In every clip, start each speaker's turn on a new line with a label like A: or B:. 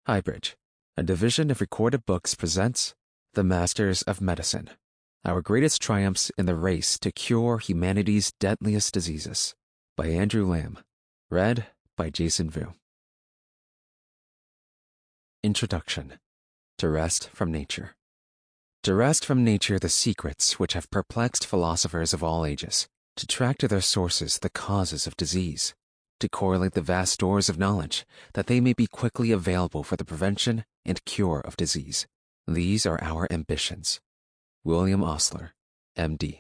A: Highbridge, a division of Recorded Books, presents The Masters of Medicine, Our Greatest Triumphs in the Race to Cure Humanity's Deadliest Diseases, by Andrew Lamb, read by Jason Vu. Introduction. To wrest from nature. To wrest from nature the secrets which have perplexed philosophers of all ages, to track to their sources the causes of disease, to correlate the vast stores of knowledge that they may be quickly available for the prevention and cure of disease. These are our ambitions. William Osler, M.D.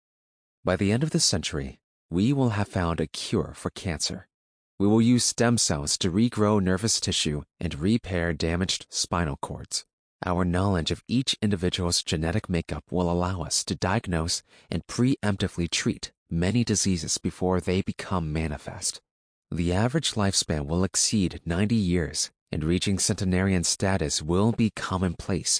A: By the end of the century, we will have found a cure for cancer. We will use stem cells to regrow nervous tissue and repair damaged spinal cords. Our knowledge of each individual's genetic makeup will allow us to diagnose and preemptively treat many diseases before they become manifest. The average lifespan will exceed 90 years, and reaching centenarian status will be commonplace.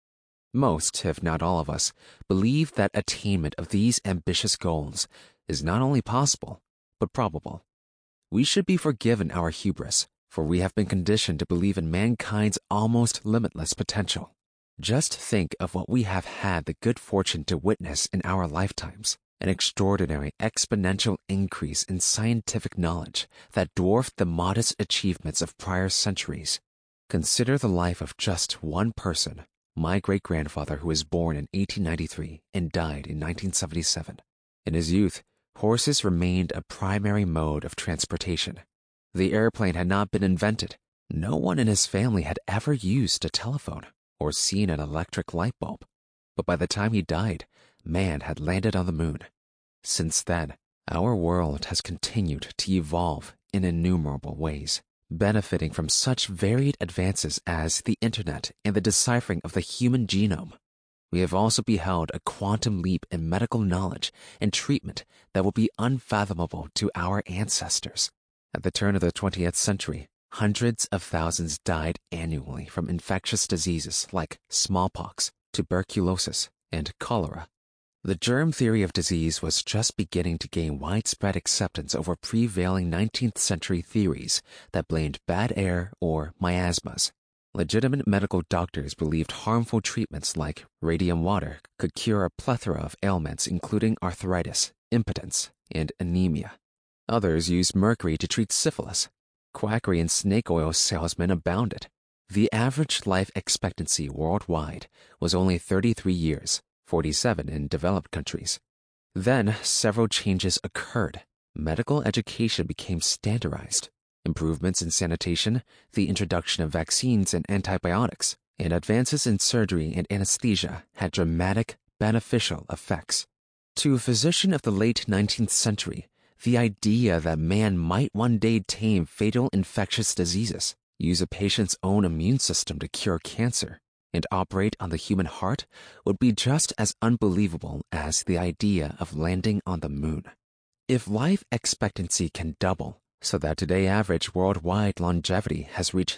A: Most, if not all of us, believe that attainment of these ambitious goals is not only possible, but probable. We should be forgiven our hubris, for we have been conditioned to believe in mankind's almost limitless potential. Just think of what we have had the good fortune to witness in our lifetimes. An extraordinary exponential increase in scientific knowledge that dwarfed the modest achievements of prior centuries. Consider the life of just one person, my great-grandfather, who was born in 1893 and died in 1977. In his youth, horses remained a primary mode of transportation. The airplane had not been invented. No one in his family had ever used a telephone or seen an electric light bulb. But by the time he died, man had landed on the moon. Since then, our world has continued to evolve in innumerable ways, benefiting from such varied advances as the internet and the deciphering of the human genome. We have also beheld a quantum leap in medical knowledge and treatment that will be unfathomable to our ancestors. At the turn of the 20th century, hundreds of thousands died annually from infectious diseases like smallpox, tuberculosis, and cholera. The germ theory of disease was just beginning to gain widespread acceptance over prevailing 19th century theories that blamed bad air or miasmas. Legitimate medical doctors believed harmful treatments like radium water could cure a plethora of ailments including arthritis, impotence, and anemia. Others used mercury to treat syphilis. Quackery and snake oil salesmen abounded. The average life expectancy worldwide was only 33 years. 47 in developed countries. Then several changes occurred. Medical education became standardized. Improvements in sanitation, the introduction of vaccines and antibiotics, and advances in surgery and anesthesia had dramatic, beneficial effects. To a physician of the late 19th century, the idea that man might one day tame fatal infectious diseases, use a patient's own immune system to cure cancer, and operate on the human heart would be just as unbelievable as the idea of landing on the moon. If life expectancy can double, so that today average worldwide longevity has reached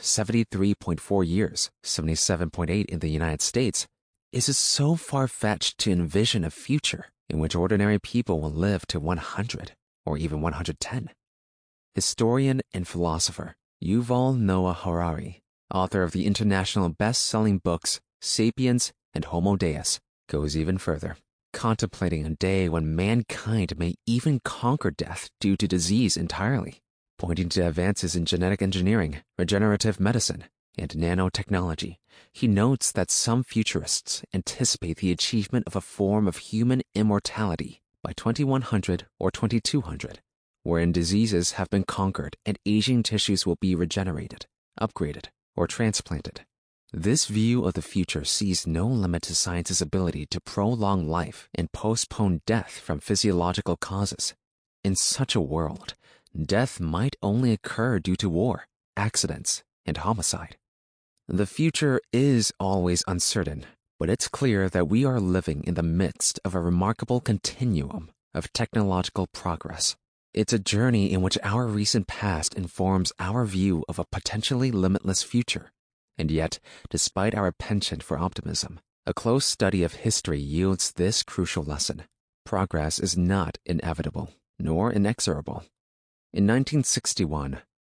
A: 73.4 years, 77.8 in the United States, is it so far-fetched to envision a future in which ordinary people will live to 100 or even 110? Historian and philosopher Yuval Noah Harari, author of the international best-selling books Sapiens and Homo Deus, goes even further, contemplating a day when mankind may even conquer death due to disease entirely, pointing to advances in genetic engineering, regenerative medicine, and nanotechnology. He notes that some futurists anticipate the achievement of a form of human immortality by 2100 or 2200, wherein diseases have been conquered and aging tissues will be regenerated, upgraded, or transplanted. This view of the future sees no limit to science's ability to prolong life and postpone death from physiological causes. In such a world, death might only occur due to war, accidents, and homicide. The future is always uncertain, but it's clear that we are living in the midst of a remarkable continuum of technological progress. It's a journey in which our recent past informs our view of a potentially limitless future. And yet, despite our penchant for optimism, a close study of history yields this crucial lesson. Progress is not inevitable, nor inexorable. In 1961,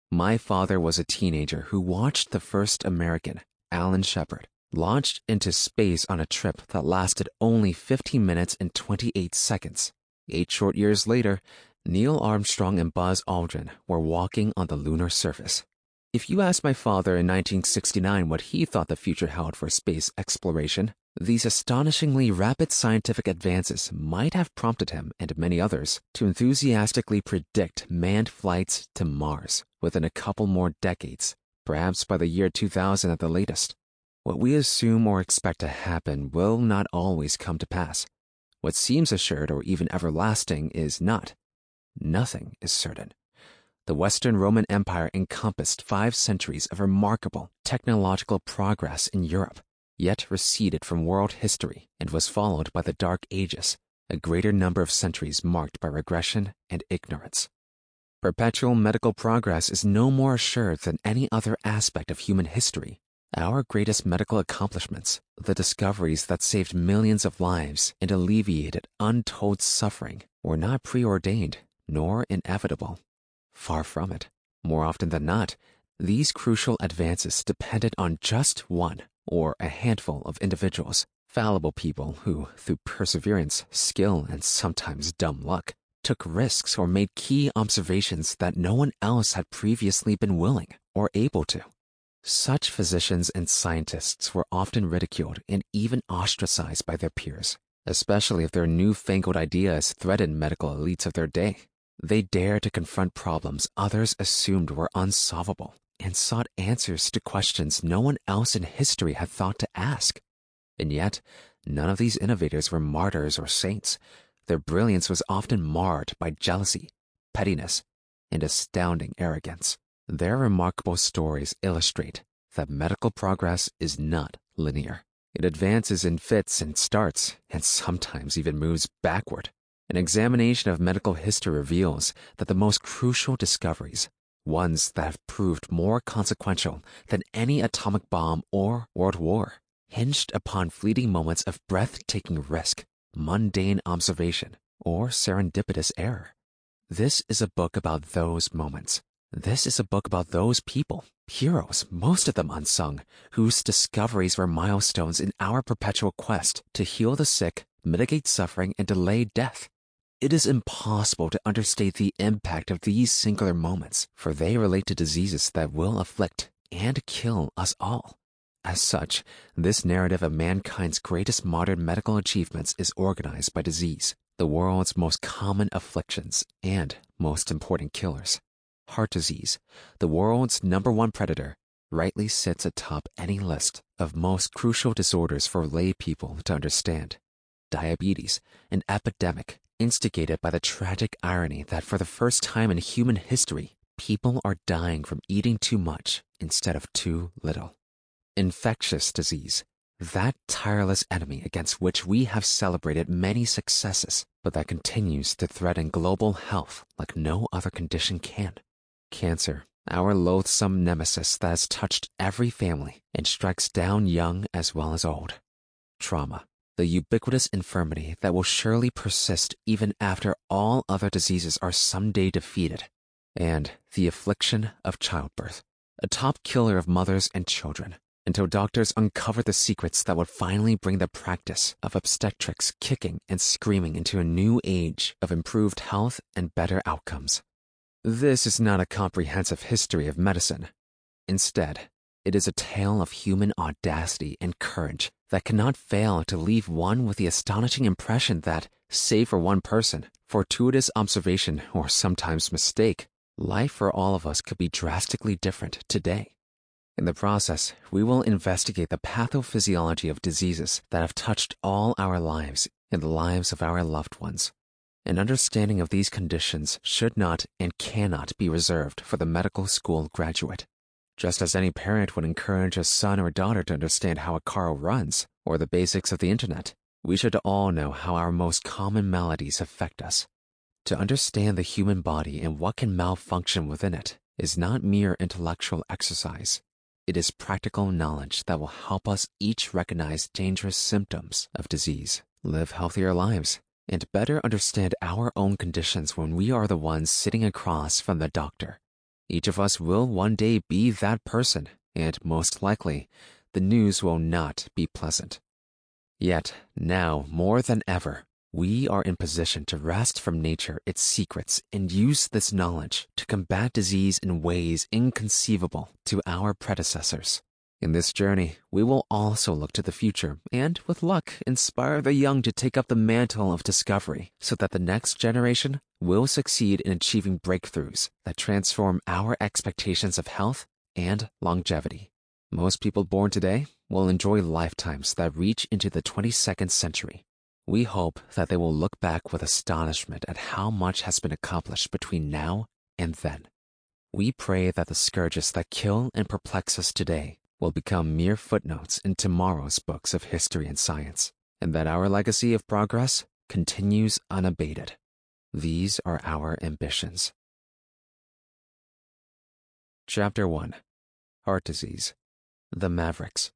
A: My father was a teenager who watched the first American, Alan Shepard, launched into space on a trip that lasted only 15 minutes and 28 seconds. 8 short years later, Neil Armstrong and Buzz Aldrin were walking on the lunar surface. If you asked my father in 1969 what he thought the future held for space exploration, these astonishingly rapid scientific advances might have prompted him and many others to enthusiastically predict manned flights to Mars within a couple more decades, perhaps by the year 2000 at the latest. What we assume or expect to happen will not always come to pass. What seems assured or even everlasting is not. Nothing is certain. The Western Roman Empire encompassed 5 centuries of remarkable technological progress in Europe, yet receded from world history and was followed by the Dark Ages, a greater number of centuries marked by regression and ignorance. Perpetual medical progress is no more assured than any other aspect of human history. Our greatest medical accomplishments, the discoveries that saved millions of lives and alleviated untold suffering, were not preordained nor inevitable. Far from it. More often than not, these crucial advances depended on just one or a handful of individuals, fallible people who, through perseverance, skill, and sometimes dumb luck, took risks or made key observations that no one else had previously been willing or able to. Such physicians and scientists were often ridiculed and even ostracized by their peers, especially if their newfangled ideas threatened medical elites of their day. They dared to confront problems others assumed were unsolvable and sought answers to questions no one else in history had thought to ask. And yet, none of these innovators were martyrs or saints. Their brilliance was often marred by jealousy, pettiness, and astounding arrogance. Their remarkable stories illustrate that medical progress is not linear. It advances in fits and starts, and sometimes even moves backward. An examination of medical history reveals that the most crucial discoveries, ones that have proved more consequential than any atomic bomb or world war, hinged upon fleeting moments of breathtaking risk, mundane observation, or serendipitous error. This is a book about those moments. This is a book about those people, heroes, most of them unsung, whose discoveries were milestones in our perpetual quest to heal the sick, mitigate suffering, and delay death. It is impossible to understate the impact of these singular moments, for they relate to diseases that will afflict and kill us all. As such, this narrative of mankind's greatest modern medical achievements is organized by disease, the world's most common afflictions and most important killers. Heart disease, the world's #1 predator, rightly sits atop any list of most crucial disorders for lay people to understand. Diabetes, an epidemic instigated by the tragic irony that for the first time in human history, people are dying from eating too much instead of too little. Infectious disease, that tireless enemy against which we have celebrated many successes, but that continues to threaten global health like no other condition can. Cancer, our loathsome nemesis that has touched every family and strikes down young as well as old. Trauma, the ubiquitous infirmity that will surely persist even after all other diseases are someday defeated. And the affliction of childbirth, a top killer of mothers and children, until doctors uncover the secrets that would finally bring the practice of obstetrics kicking and screaming into a new age of improved health and better outcomes. This is not a comprehensive history of medicine. Instead, it is a tale of human audacity and courage that cannot fail to leave one with the astonishing impression that, save for one person, fortuitous observation, or sometimes mistake, life for all of us could be drastically different today. In the process, we will investigate the pathophysiology of diseases that have touched all our lives and the lives of our loved ones. An understanding of these conditions should not and cannot be reserved for the medical school graduate. Just as any parent would encourage a son or daughter to understand how a car runs or the basics of the internet, we should all know how our most common maladies affect us. To understand the human body and what can malfunction within it is not mere intellectual exercise. It is practical knowledge that will help us each recognize dangerous symptoms of disease, live healthier lives, and better understand our own conditions when we are the ones sitting across from the doctor. Each of us will one day be that person, and most likely, the news will not be pleasant. Yet, now more than ever, we are in position to wrest from nature its secrets and use this knowledge to combat disease in ways inconceivable to our predecessors. In this journey, we will also look to the future and, with luck, inspire the young to take up the mantle of discovery so that the next generation will succeed in achieving breakthroughs that transform our expectations of health and longevity. Most people born today will enjoy lifetimes that reach into the 22nd century. We hope that they will look back with astonishment at how much has been accomplished between now and then. We pray that the scourges that kill and perplex us today will become mere footnotes in tomorrow's books of history and science, and that our legacy of progress continues unabated. These are our ambitions. Chapter 1. Heart Disease. The Mavericks.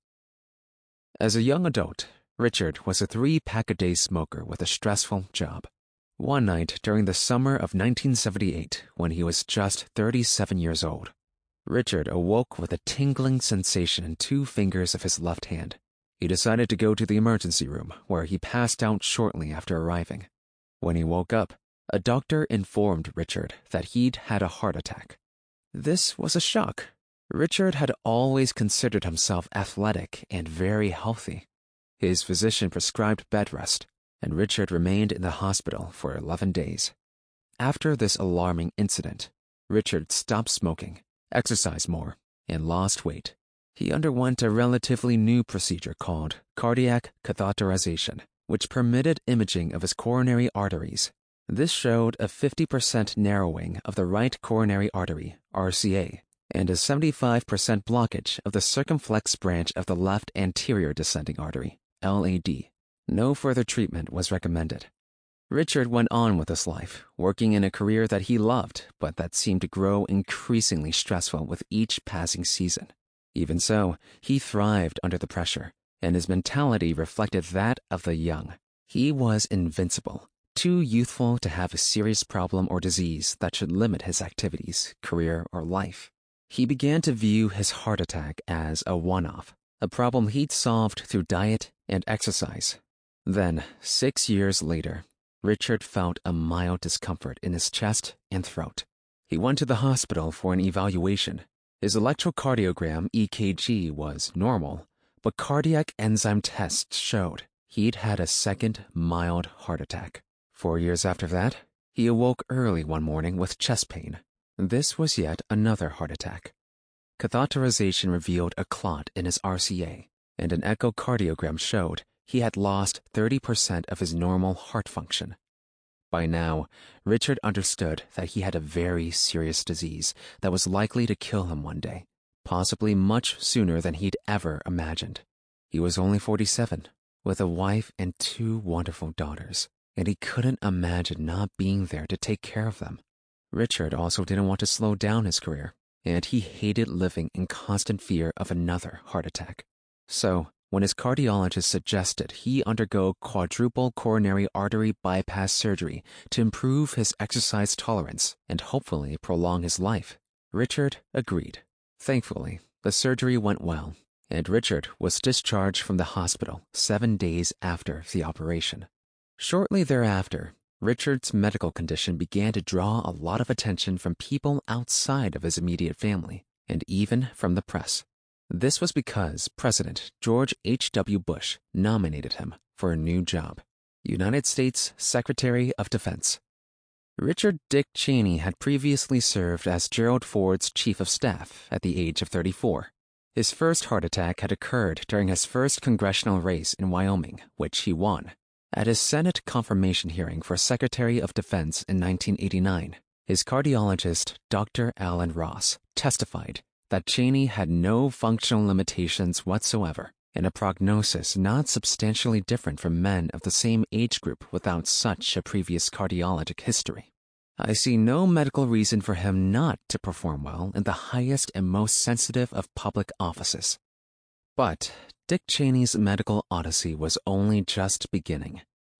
A: As a young adult, Richard was a 3-pack-a-day smoker with a stressful job. One night during the summer of 1978, when he was just 37 years old, Richard awoke with a tingling sensation in 2 fingers of his left hand. He decided to go to the emergency room, where he passed out shortly after arriving. When he woke up, a doctor informed Richard that he'd had a heart attack. This was a shock. Richard had always considered himself athletic and very healthy. His physician prescribed bed rest, and Richard remained in the hospital for 11 days. After this alarming incident, Richard stopped smoking, exercised more, and lost weight. He underwent a relatively new procedure called cardiac catheterization, which permitted imaging of his coronary arteries. This showed a 50% narrowing of the right coronary artery, RCA, and a 75% blockage of the circumflex branch of the left anterior descending artery, LAD. No further treatment was recommended. Richard went on with his life, working in a career that he loved, but that seemed to grow increasingly stressful with each passing season. Even so, he thrived under the pressure, and his mentality reflected that of the young. He was invincible, too youthful to have a serious problem or disease that should limit his activities, career, or life. He began to view his heart attack as a one-off, a problem he'd solved through diet and exercise. Then, 6 years later, Richard felt a mild discomfort in his chest and throat. He went to the hospital for an evaluation. His electrocardiogram EKG was normal, but cardiac enzyme tests showed he'd had a second mild heart attack. 4 years after that, he awoke early one morning with chest pain. This was yet another heart attack. Catheterization revealed a clot in his RCA, and an echocardiogram showed he had lost 30% of his normal heart function. By now, Richard understood that he had a very serious disease that was likely to kill him one day, possibly much sooner than he'd ever imagined. He was only 47, with a wife and 2 wonderful daughters, and he couldn't imagine not being there to take care of them. Richard also didn't want to slow down his career, and he hated living in constant fear of another heart attack. So, when his cardiologist suggested he undergo quadruple coronary artery bypass surgery to improve his exercise tolerance and hopefully prolong his life, Richard agreed. Thankfully, the surgery went well, and Richard was discharged from the hospital 7 days after the operation. Shortly thereafter, Richard's medical condition began to draw a lot of attention from people outside of his immediate family, and even from the press. This was because President George H.W. Bush nominated him for a new job, United States Secretary of Defense. Richard Dick Cheney had previously served as Gerald Ford's chief of staff at the age of 34. His first heart attack had occurred during his first congressional race in Wyoming, which he won. At his Senate confirmation hearing for Secretary of Defense in 1989, his cardiologist, Dr. Alan Ross, testified that Cheney had no functional limitations whatsoever and a prognosis not substantially different from men of the same age group without such a previous cardiologic history. I see no medical reason for him not to perform well in the highest and most sensitive of public offices. But Dick Cheney's medical odyssey was only just beginning.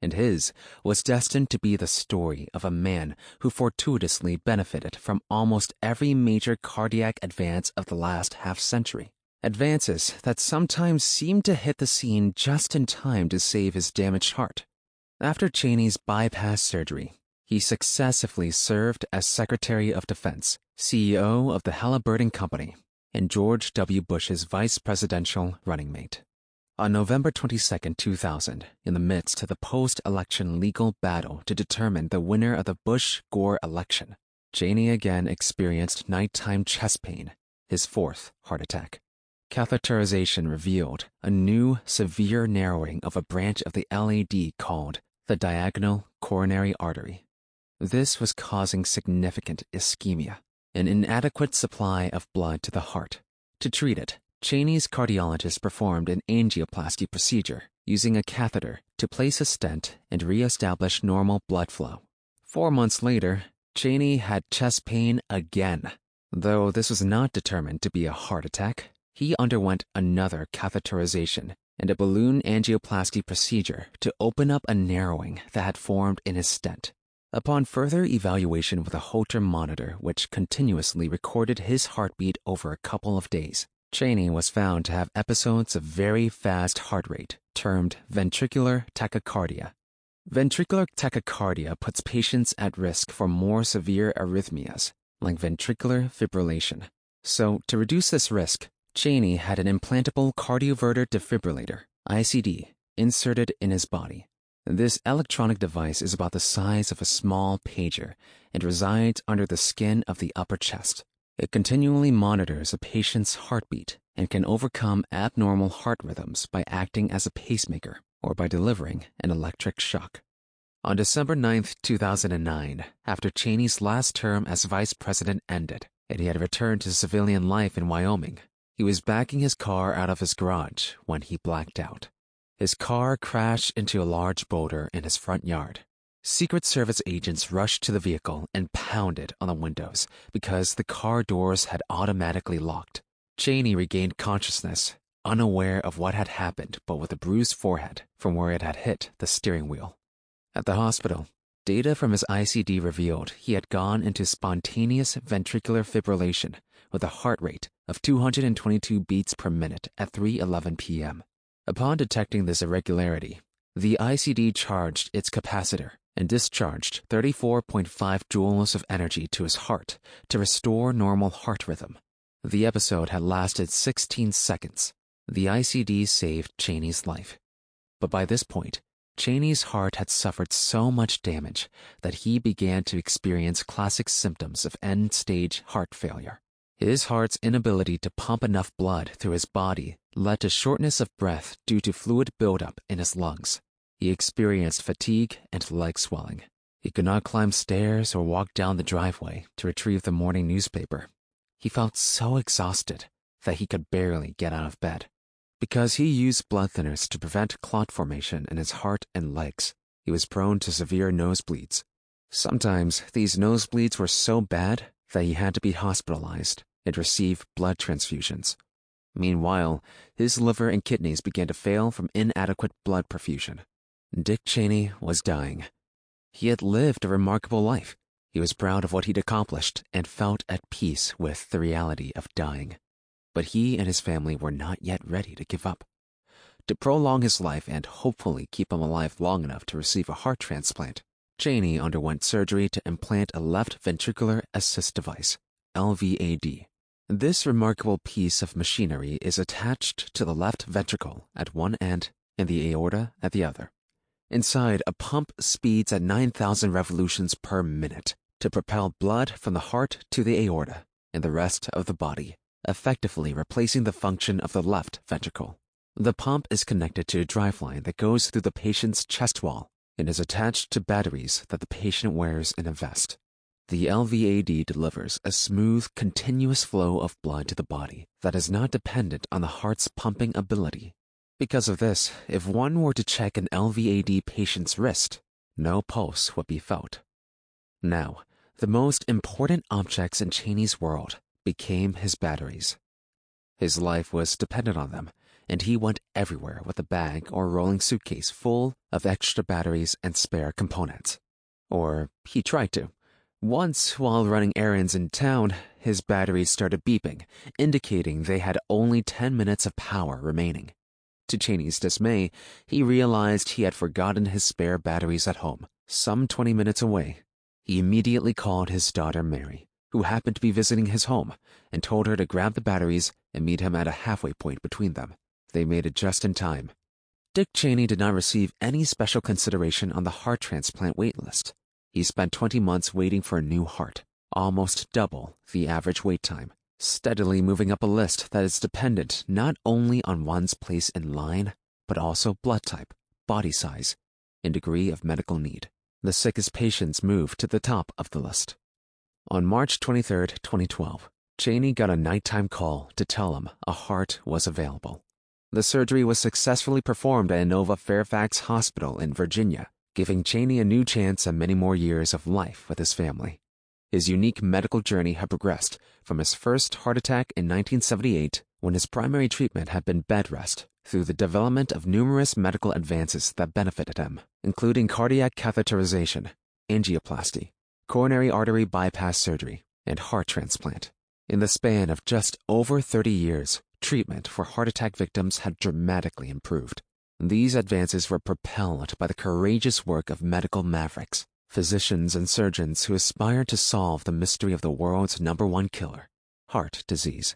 A: and his was destined to be the story of a man who fortuitously benefited from almost every major cardiac advance of the last half-century. Advances that sometimes seemed to hit the scene just in time to save his damaged heart. After Cheney's bypass surgery, he successively served as Secretary of Defense, CEO of the Halliburton Company, and George W. Bush's vice presidential running mate. On November 22, 2000, in the midst of the post-election legal battle to determine the winner of the Bush-Gore election, Cheney again experienced nighttime chest pain, his fourth heart attack. Catheterization revealed a new, severe narrowing of a branch of the LAD called the diagonal coronary artery. This was causing significant ischemia, an inadequate supply of blood to the heart. To treat it, Cheney's cardiologist performed an angioplasty procedure using a catheter to place a stent and re-establish normal blood flow. 4 months later, Cheney had chest pain again. Though this was not determined to be a heart attack, he underwent another catheterization and a balloon angioplasty procedure to open up a narrowing that had formed in his stent. Upon further evaluation with a Holter monitor which continuously recorded his heartbeat over a couple of days, Cheney was found to have episodes of very fast heart rate, termed ventricular tachycardia. Ventricular tachycardia puts patients at risk for more severe arrhythmias, like ventricular fibrillation. So, to reduce this risk, Cheney had an implantable cardioverter defibrillator, ICD, inserted in his body. This electronic device is about the size of a small pager and resides under the skin of the upper chest. It continually monitors a patient's heartbeat and can overcome abnormal heart rhythms by acting as a pacemaker or by delivering an electric shock. On December 9, 2009, after Cheney's last term as vice president ended and he had returned to civilian life in Wyoming, he was backing his car out of his garage when he blacked out. His car crashed into a large boulder in his front yard. Secret Service agents rushed to the vehicle and pounded on the windows because the car doors had automatically locked. Cheney regained consciousness, unaware of what had happened but with a bruised forehead from where it had hit the steering wheel. At the hospital, data from his ICD revealed he had gone into spontaneous ventricular fibrillation with a heart rate of 222 beats per minute at 3:11 p.m. Upon detecting this irregularity, the ICD charged its capacitor and discharged 34.5 joules of energy to his heart to restore normal heart rhythm. The episode had lasted 16 seconds. The ICD saved Cheney's life. But by this point, Cheney's heart had suffered so much damage that he began to experience classic symptoms of end-stage heart failure. His heart's inability to pump enough blood through his body led to shortness of breath due to fluid buildup in his lungs. He experienced fatigue and leg swelling. He could not climb stairs or walk down the driveway to retrieve the morning newspaper. He felt so exhausted that he could barely get out of bed. Because he used blood thinners to prevent clot formation in his heart and legs, he was prone to severe nosebleeds. Sometimes these nosebleeds were so bad that he had to be hospitalized and receive blood transfusions. Meanwhile, his liver and kidneys began to fail from inadequate blood perfusion. Dick Cheney was dying. He had lived a remarkable life. He was proud of what he'd accomplished and felt at peace with the reality of dying. But he and his family were not yet ready to give up. To prolong his life and hopefully keep him alive long enough to receive a heart transplant, Cheney underwent surgery to implant a left ventricular assist device, LVAD. This remarkable piece of machinery is attached to the left ventricle at one end and the aorta at the other. Inside, a pump speeds at 9,000 revolutions per minute to propel blood from the heart to the aorta and the rest of the body, effectively replacing the function of the left ventricle. The pump is connected to a driveline that goes through the patient's chest wall and is attached to batteries that the patient wears in a vest. The LVAD delivers a smooth, continuous flow of blood to the body that is not dependent on the heart's pumping ability. Because of this, if one were to check an LVAD patient's wrist, no pulse would be felt. Now, the most important objects in Cheney's world became his batteries. His life was dependent on them, and he went everywhere with a bag or rolling suitcase full of extra batteries and spare components. Or he tried to. Once, while running errands in town, his batteries started beeping, indicating they had only 10 minutes of power remaining. To Cheney's dismay, he realized he had forgotten his spare batteries at home, some 20 minutes away. He immediately called his daughter Mary, who happened to be visiting his home, and told her to grab the batteries and meet him at a halfway point between them. They made it just in time. Dick Cheney did not receive any special consideration on the heart transplant wait list. He spent 20 months waiting for a new heart, almost double the average wait time, steadily moving up a list that is dependent not only on one's place in line, but also blood type, body size, and degree of medical need. The sickest patients moved to the top of the list. On March 23, 2012, Cheney got a nighttime call to tell him a heart was available. The surgery was successfully performed at Inova Fairfax Hospital in Virginia, giving Cheney a new chance at many more years of life with his family. His unique medical journey had progressed from his first heart attack in 1978, when his primary treatment had been bed rest, through the development of numerous medical advances that benefited him, including cardiac catheterization, angioplasty, coronary artery bypass surgery, and heart transplant. In the span of just over 30 years, treatment for heart attack victims had dramatically improved. These advances were propelled by the courageous work of medical mavericks, physicians and surgeons who aspired to solve the mystery of the world's #1 killer, heart disease.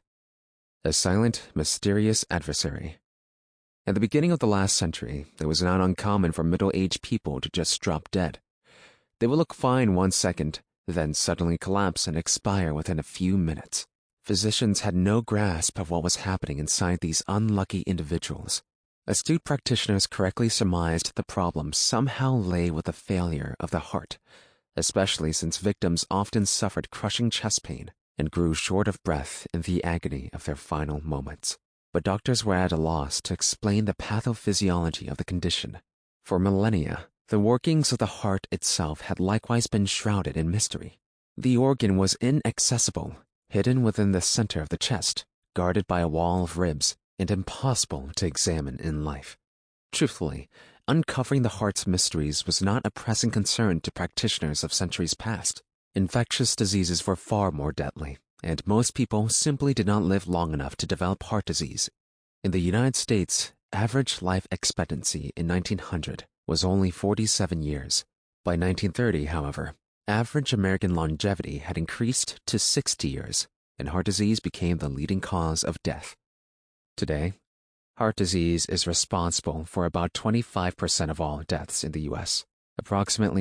A: A silent, mysterious adversary. At the beginning of the last century, it was not uncommon for middle-aged people to just drop dead. They would look fine 1 second, then suddenly collapse and expire within a few minutes. Physicians had no grasp of what was happening inside these unlucky individuals. Astute practitioners correctly surmised the problem somehow lay with the failure of the heart, especially since victims often suffered crushing chest pain and grew short of breath in the agony of their final moments. But doctors were at a loss to explain the pathophysiology of the condition. For millennia, the workings of the heart itself had likewise been shrouded in mystery. The organ was inaccessible, hidden within the center of the chest, guarded by a wall of ribs, and impossible to examine in life. Truthfully, uncovering the heart's mysteries was not a pressing concern to practitioners of centuries past. Infectious diseases were far more deadly, and most people simply did not live long enough to develop heart disease. In the United States, average life expectancy in 1900 was only 47 years. By 1930, however, average American longevity had increased to 60 years, and heart disease became the leading cause of death. Today, heart disease is responsible for about 25% of all deaths in the U.S., approximately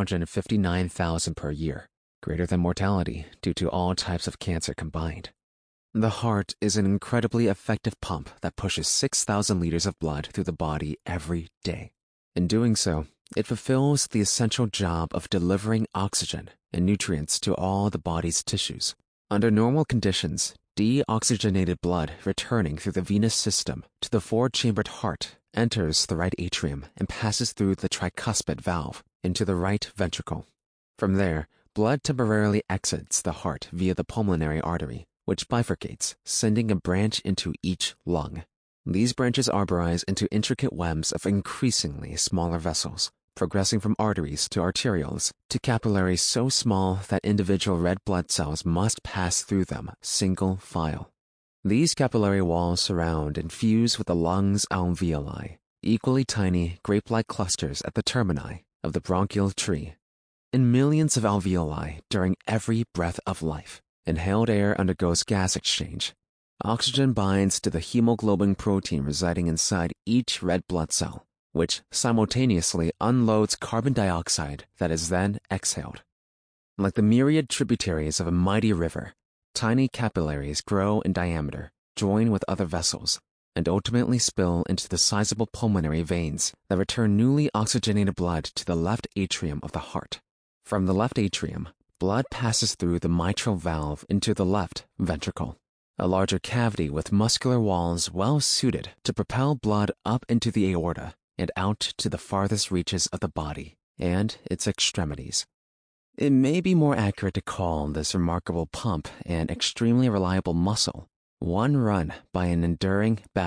A: 659,000 per year, greater than mortality due to all types of cancer combined. The heart is an incredibly effective pump that pushes 6,000 liters of blood through the body every day. In doing so, it fulfills the essential job of delivering oxygen and nutrients to all the body's tissues. Under normal conditions, deoxygenated blood returning through the venous system to the four-chambered heart enters the right atrium and passes through the tricuspid valve into the right ventricle. From there, blood temporarily exits the heart via the pulmonary artery, which bifurcates, sending a branch into each lung. These branches arborize into intricate webs of increasingly smaller vessels, progressing from arteries to arterioles to capillaries so small that individual red blood cells must pass through them single file. These capillary walls surround and fuse with the lungs' alveoli, equally tiny grape-like clusters at the termini of the bronchial tree. In millions of alveoli during every breath of life, inhaled air undergoes gas exchange. Oxygen binds to the hemoglobin protein residing inside each red blood cell, which simultaneously unloads carbon dioxide that is then exhaled. Like the myriad tributaries of a mighty river, tiny capillaries grow in diameter, join with other vessels, and ultimately spill into the sizable pulmonary veins that return newly oxygenated blood to the left atrium of the heart. From the left atrium, blood passes through the mitral valve into the left ventricle, a larger cavity with muscular walls well suited to propel blood up into the aorta and out to the farthest reaches of the body and its extremities. It may be more accurate to call this remarkable pump an extremely reliable muscle, one run by an enduring battery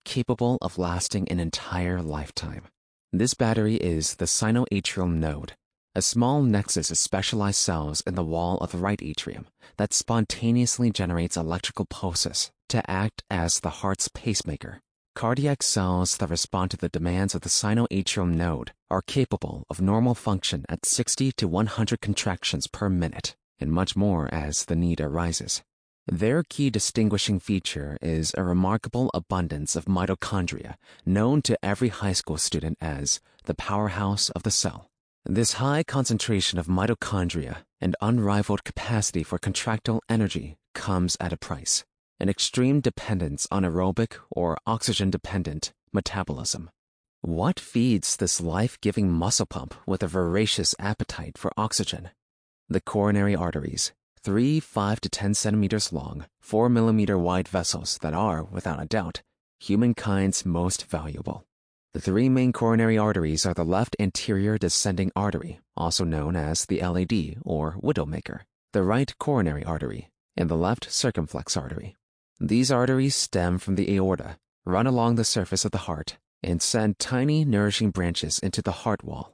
A: capable of lasting an entire lifetime. This battery is the sinoatrial node, a small nexus of specialized cells in the wall of the right atrium that spontaneously generates electrical pulses to act as the heart's pacemaker. Cardiac cells that respond to the demands of the sinoatrial node are capable of normal function at 60 to 100 contractions per minute, and much more as the need arises. Their key distinguishing feature is a remarkable abundance of mitochondria, known to every high school student as the powerhouse of the cell. This high concentration of mitochondria and unrivaled capacity for contractile energy comes at a price: an extreme dependence on aerobic or oxygen-dependent metabolism. What feeds this life-giving muscle pump with a voracious appetite for oxygen? The coronary arteries, 3 5 to 10 centimeters long, 4 millimeter wide vessels that are, without a doubt, humankind's most valuable. The three main coronary arteries are the left anterior descending artery, also known as the LAD or widowmaker, the right coronary artery, and the left circumflex artery. These arteries stem from the aorta, run along the surface of the heart, and send tiny nourishing branches into the heart wall.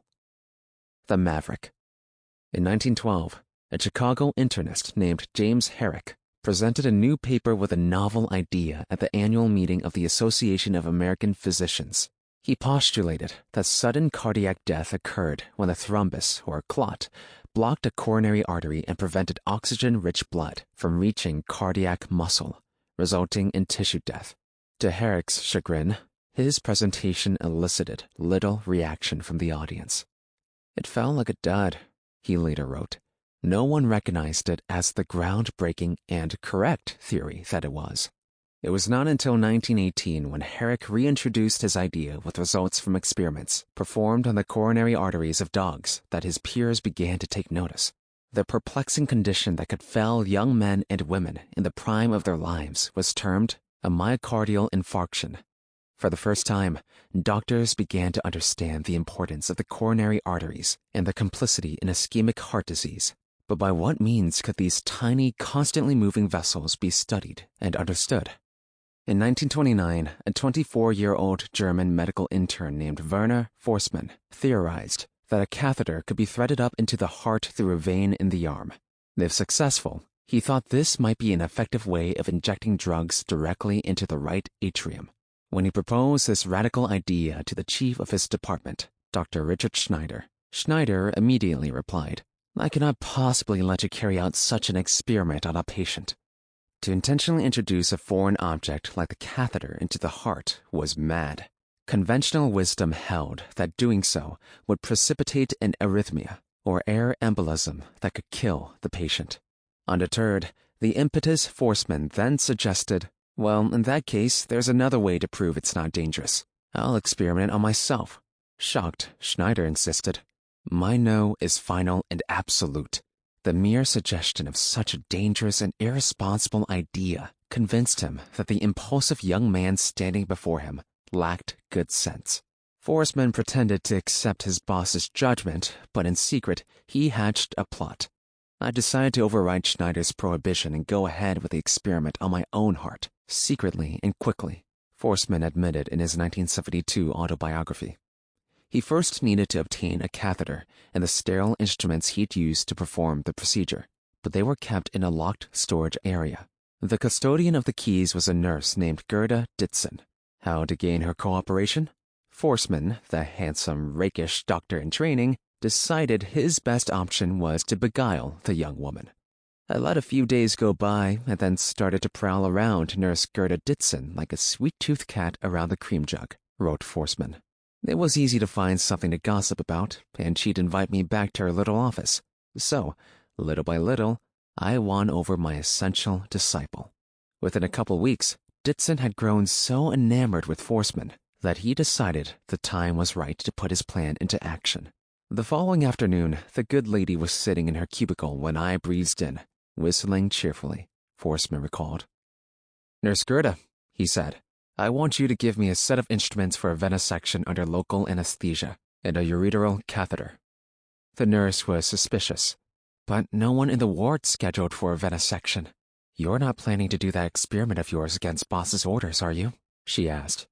A: The Maverick. In 1912, a Chicago internist named James Herrick presented a new paper with a novel idea at the annual meeting of the Association of American Physicians. He postulated that sudden cardiac death occurred when a thrombus, or clot, blocked a coronary artery and prevented oxygen-rich blood from reaching cardiac muscle, resulting in tissue death. To Herrick's chagrin, his presentation elicited little reaction from the audience. "It fell like a dud," he later wrote. No one recognized it as the groundbreaking and correct theory that it was. It was not until 1918 when Herrick reintroduced his idea with results from experiments performed on the coronary arteries of dogs that his peers began to take notice. The perplexing condition that could fell young men and women in the prime of their lives was termed a myocardial infarction. For the first time, doctors began to understand the importance of the coronary arteries and their complicity in ischemic heart disease. But by what means could these tiny, constantly moving vessels be studied and understood? In 1929, a 24-year-old German medical intern named Werner Forssmann theorized that a catheter could be threaded up into the heart through a vein in the arm. If successful, he thought this might be an effective way of injecting drugs directly into the right atrium. When he proposed this radical idea to the chief of his department, Dr. Richard Schneider, Schneider immediately replied, "I cannot possibly let you carry out such an experiment on a patient." To intentionally introduce a foreign object like the catheter into the heart was mad. Conventional wisdom held that doing so would precipitate an arrhythmia, or air embolism, that could kill the patient. Undeterred, the impetus Forssmann then suggested, "Well, in that case, there's another way to prove it's not dangerous. I'll experiment on myself." Shocked, Schneider insisted, "My no is final and absolute." The mere suggestion of such a dangerous and irresponsible idea convinced him that the impulsive young man standing before him lacked good sense. Forssmann pretended to accept his boss's judgment, but in secret, he hatched a plot. "I decided to override Schneider's prohibition and go ahead with the experiment on my own heart, secretly and quickly," Forssmann admitted in his 1972 autobiography. He first needed to obtain a catheter and the sterile instruments he'd used to perform the procedure, but they were kept in a locked storage area. The custodian of the keys was a nurse named Gerda Ditzen. How to gain her cooperation? Forssmann, the handsome, rakish doctor in training, decided his best option was to beguile the young woman. "I let a few days go by and then started to prowl around Nurse Gerda Ditzen like a sweet-toothed cat around the cream jug," wrote Forssmann. "It was easy to find something to gossip about, and she'd invite me back to her little office. So, little by little, I won over my essential disciple." Within a couple weeks, Ditzen had grown so enamored with Forssmann that he decided the time was right to put his plan into action. The following afternoon, the good lady was sitting in her cubicle when I breezed in, whistling cheerfully, Forssmann recalled. "Nurse Gerda," he said, "I want you to give me a set of instruments for a venesection under local anesthesia and a ureteral catheter." The nurse was suspicious. "But no one in the ward's scheduled for a venesection. You're not planning to do that experiment of yours against boss's orders, are you?" she asked.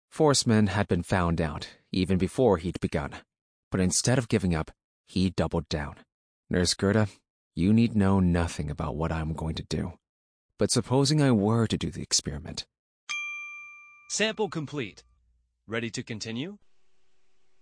A: Forceman had been found out even before he'd begun, but instead of giving up, he doubled down. Nurse Gerda, you need know nothing about what I'm going to do. But supposing I were to do the experiment.
B: Sample complete. Ready to continue?